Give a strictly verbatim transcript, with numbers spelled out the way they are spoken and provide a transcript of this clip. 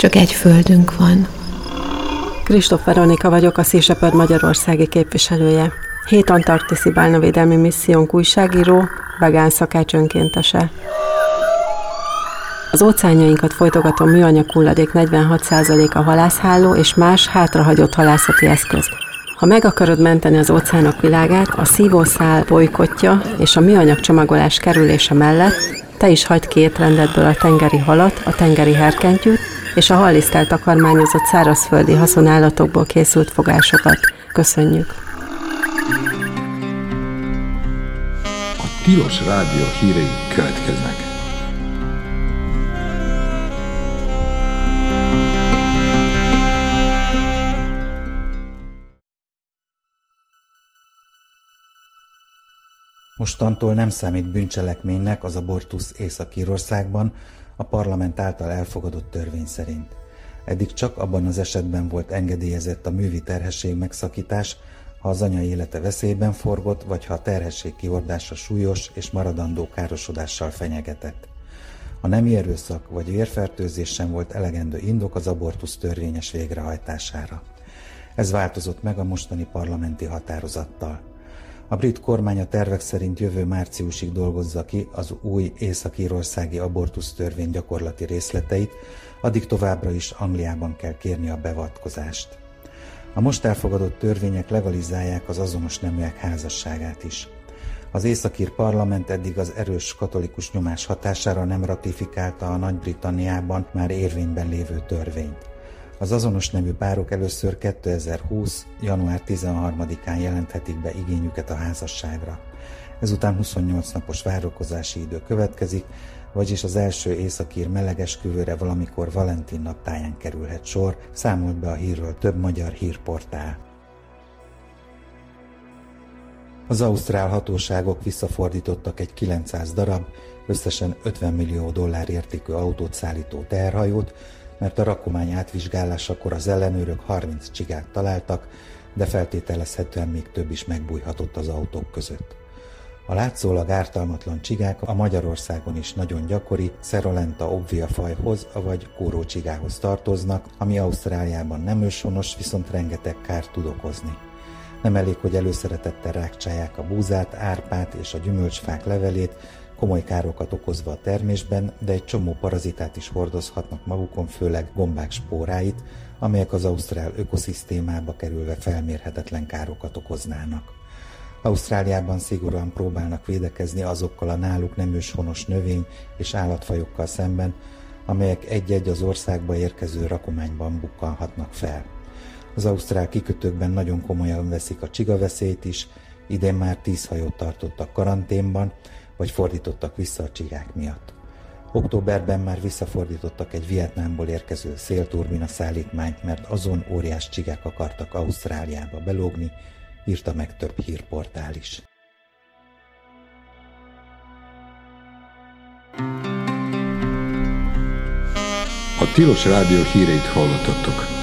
Csak egy földünk van. Kristóf Veronika vagyok, a Sea Shepherd magyarországi képviselője. Hét antarktiszi bálnavédelmi missziónk újságíró, vegán szakács önkéntese. Az óceánjainkat folytogató műanyag hulladék negyvenhat százaléka halászháló és más hátrahagyott halászati eszköz. Ha meg akarod menteni az óceánok világát, a szívószál bolykottja és a műanyag csomagolás kerülése mellett te is hagyd ki étrendedből a tengeri halat, a tengeri herkentyűt és a halliszttel takarmányozott szárazföldi haszonállatokból készült fogásokat. Köszönjük! A Tilos Rádió hírei következnek. Mostantól nem számít bűncselekménynek az abortusz Észak-Írországban a parlament által elfogadott törvény szerint. Eddig csak abban az esetben volt engedélyezett a művi terhesség megszakítás, ha az anya élete veszélyben forgott, vagy ha a terhesség kihordása súlyos és maradandó károsodással fenyegetett. A nemi erőszak vagy vérfertőzés sem volt elegendő indok az abortusz törvényes végrehajtására. Ez változott meg a mostani parlamenti határozattal. A brit kormány a tervek szerint jövő márciusig dolgozza ki az új észak-írországi abortusz törvény gyakorlati részleteit, addig továbbra is Angliában kell kérni a beavatkozást. A most elfogadott törvények legalizálják az azonos neműek házasságát is. Az észak-ír parlament eddig az erős katolikus nyomás hatására nem ratifikálta a Nagy-Britanniában már érvényben lévő törvényt. Az azonos nemű párok először kétezer-húsz. január tizenharmadikán jelenthetik be igényüket a házasságra. Ezután huszonnyolc napos várakozási idő következik, vagyis az első északír melegesküvőre valamikor Valentin naptáján kerülhet sor, számolt be a hírről több magyar hírportál. Az ausztrál hatóságok visszafordítottak egy kilencszáz darab, összesen ötven millió dollár értékű autót szállító teherhajót, mert a rakomány átvizsgálásakor az ellenőrök harminc csigát találtak, de feltételezhetően még több is megbújhatott az autók között. A látszólag ártalmatlan csigák a Magyarországon is nagyon gyakori Cerolenta obvia fajhoz, vagy kórócsigához tartoznak, ami Ausztráliában nem őshonos, viszont rengeteg kárt tud okozni. Nem elég, hogy előszeretettel rákcsálják a búzát, árpát és a gyümölcsfák levelét, komoly károkat okozva a termésben, de egy csomó parazitát is hordozhatnak magukon, főleg gombák spóráit, amelyek az ausztrál ökoszisztémába kerülve felmérhetetlen károkat okoznának. Ausztráliában szigorúan próbálnak védekezni azokkal a náluk nem őshonos növény- és állatfajokkal szemben, amelyek egy-egy az országba érkező rakományban bukkanhatnak fel. Az ausztrál kikötőkben nagyon komolyan veszik a csigaveszélyt is, idén már tíz hajót tartottak karanténban, vagy fordítottak vissza a csigák miatt. Októberben már visszafordítottak egy Vietnámból érkező szélturbina szállítmányt, mert azon óriás csigák akartak Ausztráliába belógni, írta meg több hírportál is. A Tilos Rádió híreit hallottatok.